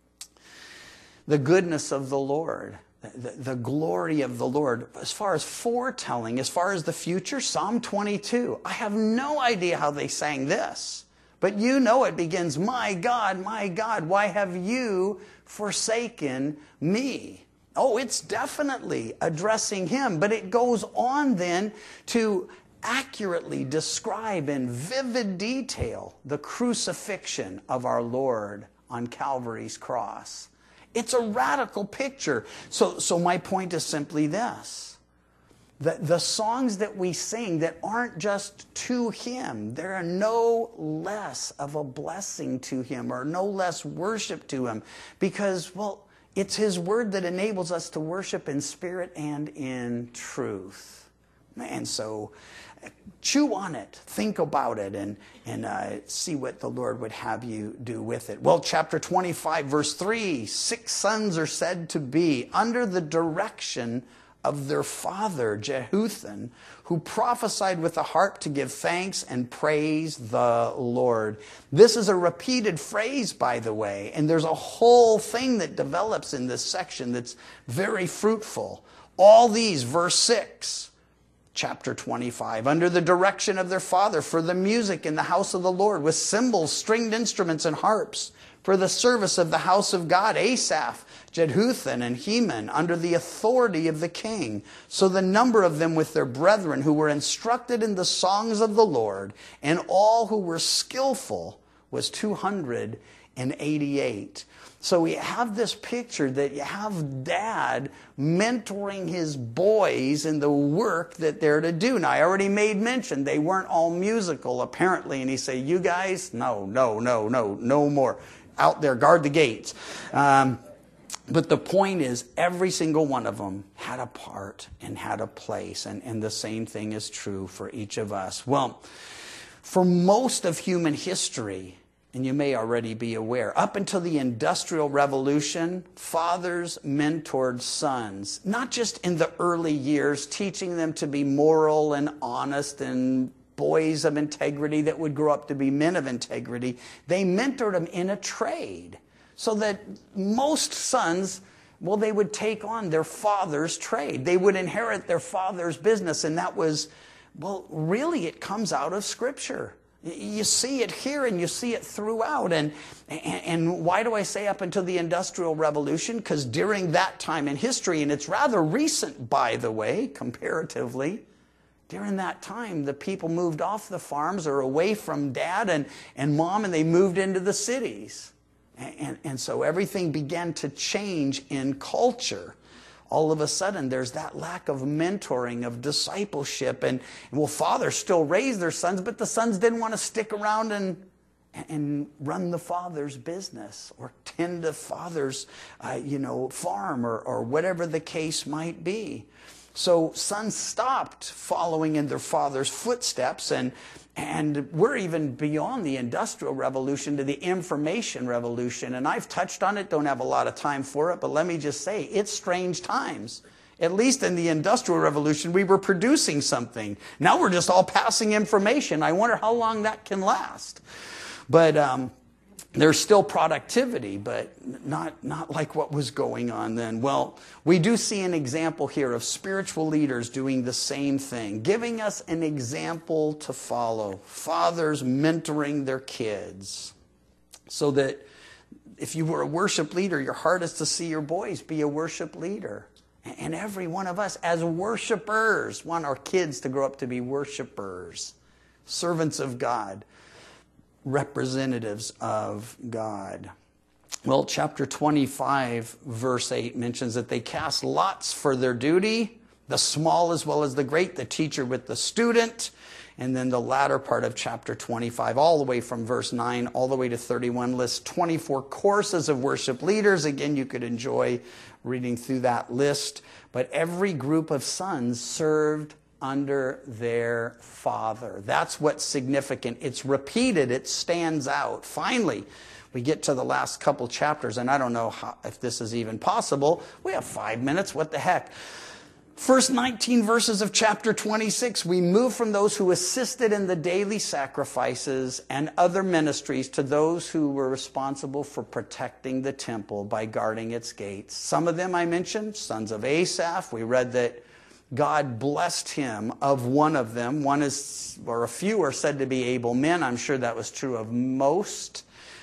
the goodness of the Lord. The glory of the Lord. As far as foretelling, as far as the future, Psalm 22. I have no idea how they sang this. But you know it begins, my God, why have you forsaken me? Oh, it's definitely addressing him. But it goes on then to accurately describe in vivid detail the crucifixion of our Lord on Calvary's cross. It's a radical picture. So my point is simply this. The songs that we sing that aren't just to him, they're no less of a blessing to him or no less worship to him. Because, well, it's his word that enables us to worship in spirit and in truth. And so chew on it, think about it, and see what the Lord would have you do with it. Well, chapter 25, verse 3, 6 sons are said to be under the direction of their father, Jehuthun, who prophesied with a harp to give thanks and praise the Lord. This is a repeated phrase, by the way, and there's a whole thing that develops in this section that's very fruitful. All these, verse 6, chapter 25, under the direction of their father, for the music in the house of the Lord, with cymbals, stringed instruments, and harps, for the service of the house of God, Asaph, Jeduthun, and Heman, under the authority of the king. So the number of them with their brethren who were instructed in the songs of the Lord, and all who were skillful, was 288. So we have this picture that you have dad mentoring his boys in the work that they're to do. Now, I already made mention they weren't all musical, apparently. And he said, you guys, no more. Out there, guard the gates. But the point is, every single one of them had a part and had a place. And the same thing is true for each of us. Well, for most of human history, and you may already be aware, up until the Industrial Revolution, fathers mentored sons, not just in the early years, teaching them to be moral and honest and boys of integrity that would grow up to be men of integrity. They mentored them in a trade, so that most sons, well, they would take on their father's trade. They would inherit their father's business, and that was, well, really it comes out of Scripture. You see it here and you see it throughout. And why do I say up until the Industrial Revolution? Because during that time in history, and it's rather recent, by the way, comparatively, during that time, the people moved off the farms or away from dad and mom, and they moved into the cities. And so everything began to change in culture. All of a sudden, there's that lack of mentoring, of discipleship. And well, fathers still raised their sons, but the sons didn't want to stick around and and run the father's business or tend the father's, farm or whatever the case might be. So sons stopped following in their father's footsteps, and we're even beyond the Industrial Revolution to the Information Revolution. And I've touched on it, don't have a lot of time for it, but let me just say, it's strange times. At least in the Industrial Revolution, we were producing something. Now we're just all passing information. I wonder how long that can last. But there's still productivity, but not like what was going on then. Well, we do see an example here of spiritual leaders doing the same thing, giving us an example to follow. Fathers mentoring their kids. So that if you were a worship leader, your heart is to see your boys be a worship leader. And every one of us as worshipers want our kids to grow up to be worshipers, servants of God, representatives of God. Well, chapter 25, verse 8 mentions that they cast lots for their duty, the small as well as the great, the teacher with the student. And then the latter part of chapter 25, all the way from verse 9 all the way to 31, lists 24 courses of worship leaders. Again, you could enjoy reading through that list. But every group of sons served under their father. That's what's significant. It's repeated. It stands out. Finally, we get to the last couple chapters, and I don't know if this is even possible. We have 5 minutes. What the heck? First 19 verses of chapter 26, we move from those who assisted in the daily sacrifices and other ministries to those who were responsible for protecting the temple by guarding its gates. Some of them I mentioned, sons of Asaph. We read that God blessed him of one of them. A few are said to be able men. I'm sure that was true of most.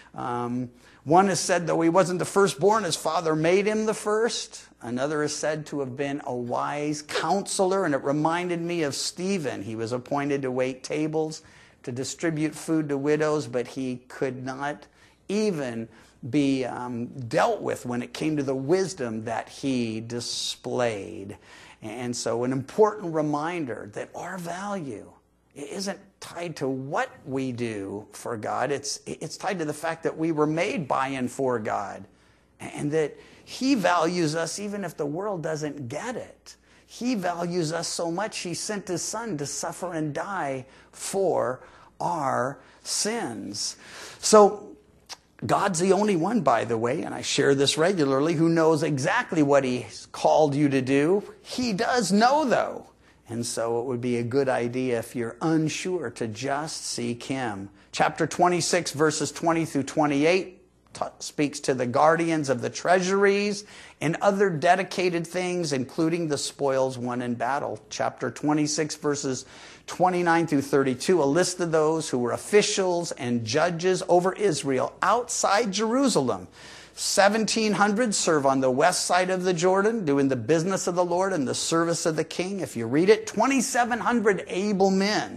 One is said, though he wasn't the firstborn, his father made him the first. Another is said to have been a wise counselor, and it reminded me of Stephen. He was appointed to wait tables, to distribute food to widows, but he could not even be dealt with when it came to the wisdom that he displayed. And so an important reminder that our value isn't tied to what we do for God. It's tied to the fact that we were made by and for God, and that he values us even if the world doesn't get it. He values us so much, he sent his son to suffer and die for our sins. So God's the only one, by the way, and I share this regularly, who knows exactly what he's called you to do. He does know, though. And so it would be a good idea, if you're unsure, to just seek him. Chapter 26, verses 20 through 28 speaks to the guardians of the treasuries and other dedicated things, including the spoils won in battle. Chapter 26, verses 29 through 32, a list of those who were officials and judges over Israel outside Jerusalem. 1,700 serve on the west side of the Jordan, doing the business of the Lord and the service of the king. If you read it, 2,700 able men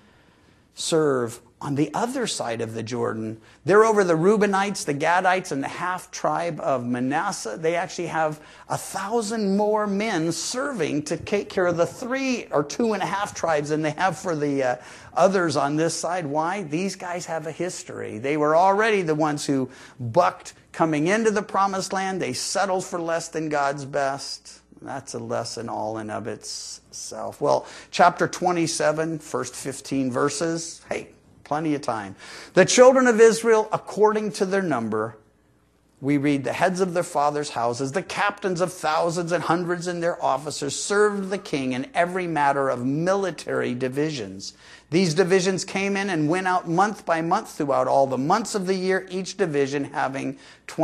serve on the other side of the Jordan. They're over the Reubenites, the Gadites, and the half tribe of Manasseh. They actually have 1,000 more men serving to take care of the 3 or 2.5 tribes than they have for the others on this side. Why? These guys have a history. They were already the ones who bucked coming into the promised land. They settled for less than God's best. That's a lesson all in of itself. Well, chapter 27, first 15 verses. Hey, plenty of time. The children of Israel, according to their number, we read, the heads of their fathers' houses, the captains of thousands and hundreds and their officers served the king in every matter of military divisions. These divisions came in and went out month by month throughout all the months of the year, each division having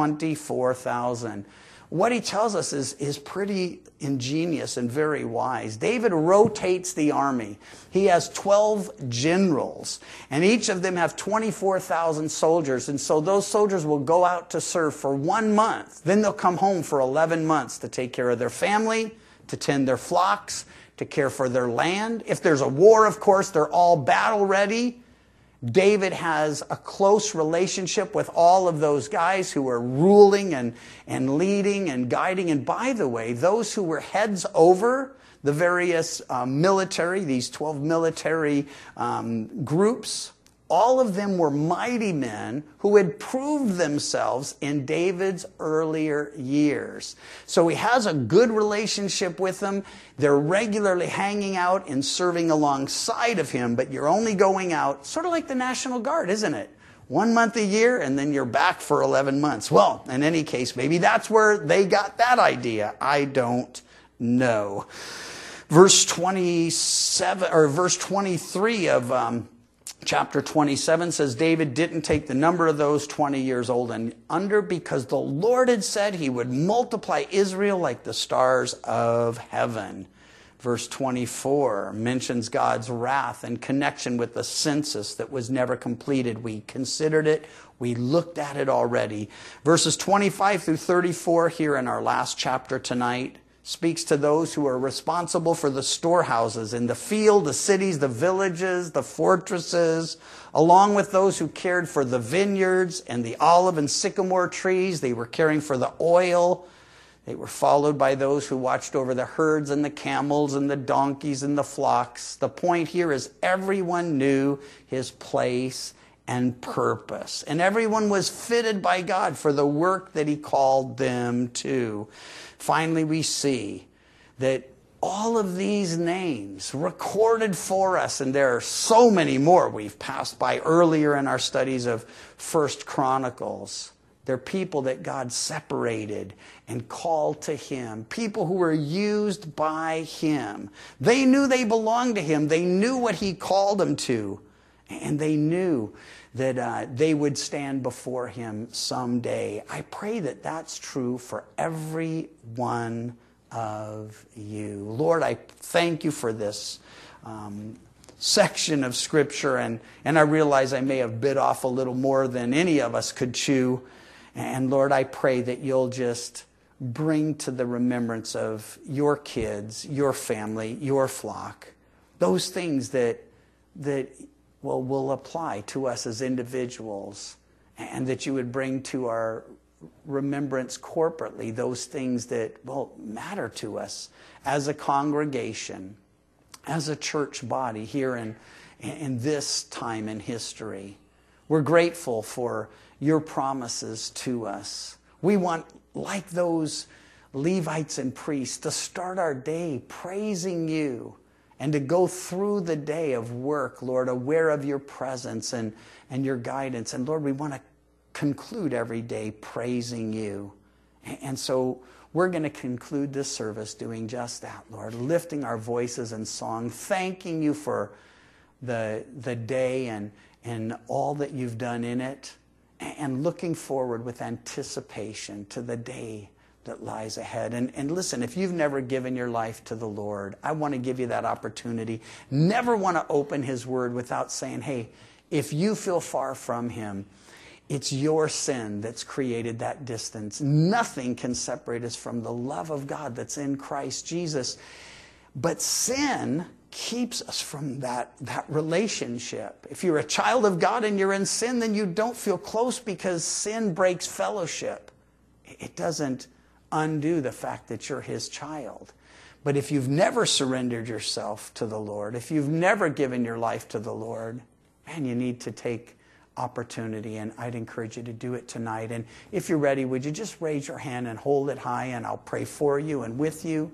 24,000. What he tells us is pretty ingenious and very wise. David rotates the army. He has 12 generals, and each of them have 24,000 soldiers. And so those soldiers will go out to serve for 1 month. Then they'll come home for 11 months to take care of their family, to tend their flocks, to care for their land. If there's a war, of course, they're all battle ready. David has a close relationship with all of those guys who are ruling and leading and guiding. And by the way, those who were heads over the various military, these 12 military groups, All of them were mighty men who had proved themselves in David's earlier years. So he has a good relationship with them. They're regularly hanging out and serving alongside of him, but you're only going out, sort of like the National Guard, isn't it? 1 month a year, and then you're back for 11 months. Well, in any case, maybe that's where they got that idea. I don't know. Verse 27 or verse 23 of chapter 27 says, David didn't take the number of those 20 years old and under, because the Lord had said he would multiply Israel like the stars of heaven. Verse 24 mentions God's wrath in connection with the census that was never completed. We considered it. We looked at it already. Verses 25 through 34 here in our last chapter tonight speaks to those who are responsible for the storehouses in the field, the cities, the villages, the fortresses, along with those who cared for the vineyards and the olive and sycamore trees. They were caring for the oil. They were followed by those who watched over the herds and the camels and the donkeys and the flocks. The point here is everyone knew his place and purpose. And everyone was fitted by God for the work that he called them to. Finally, we see that all of these names recorded for us, and there are so many more we've passed by earlier in our studies of 1 Chronicles. They're people that God separated and called to him. People who were used by him. They knew they belonged to him. They knew what he called them to. And they knew that they would stand before him someday. I pray that that's true for every one of you. Lord, I thank you for this section of Scripture. And I realize I may have bit off a little more than any of us could chew. And Lord, I pray that you'll just bring to the remembrance of your kids, your family, your flock, those things that will apply to us as individuals, and that you would bring to our remembrance corporately those things that matter to us as a congregation, as a church body here in this time in history. We're grateful for your promises to us. We want, like those Levites and priests, to start our day praising you and to go through the day of work, Lord, aware of your presence and your guidance. And Lord, we want to conclude every day praising you. And so we're going to conclude this service doing just that, Lord, lifting our voices in song, thanking you for the day and all that you've done in it, and looking forward with anticipation to the day that lies ahead. And listen, if you've never given your life to the Lord, I want to give you that opportunity. Never want to open his word without saying, hey, if you feel far from him, it's your sin that's created that distance. Nothing can separate us from the love of God that's in Christ Jesus. But sin keeps us from that relationship. If you're a child of God and you're in sin, then you don't feel close because sin breaks fellowship. It doesn't undo the fact that you're his child. But if you've never surrendered yourself to the Lord, if you've never given your life to the Lord, man, you need to take opportunity, and I'd encourage you to do it tonight. And if you're ready, would you just raise your hand and hold it high, and I'll pray for you and with you,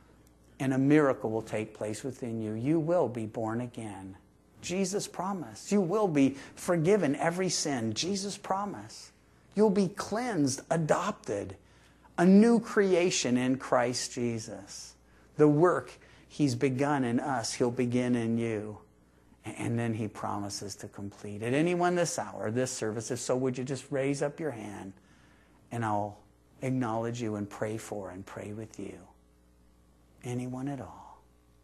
and a miracle will take place within you. You will be born again. Jesus promised. You will be forgiven every sin. Jesus promised. You'll be cleansed, adopted, a new creation in Christ Jesus. The work he's begun in us, he'll begin in you. And then he promises to complete it. Anyone this hour, this service, if so, would you just raise up your hand, and I'll acknowledge you and pray for and pray with you. Anyone at all.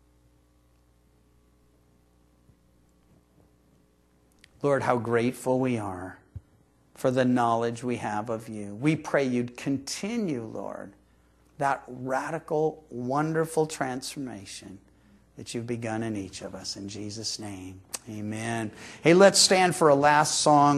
Lord, how grateful we are for the knowledge we have of you. We pray you'd continue, Lord, that radical, wonderful transformation that you've begun in each of us. In Jesus' name, amen. Hey, let's stand for a last song.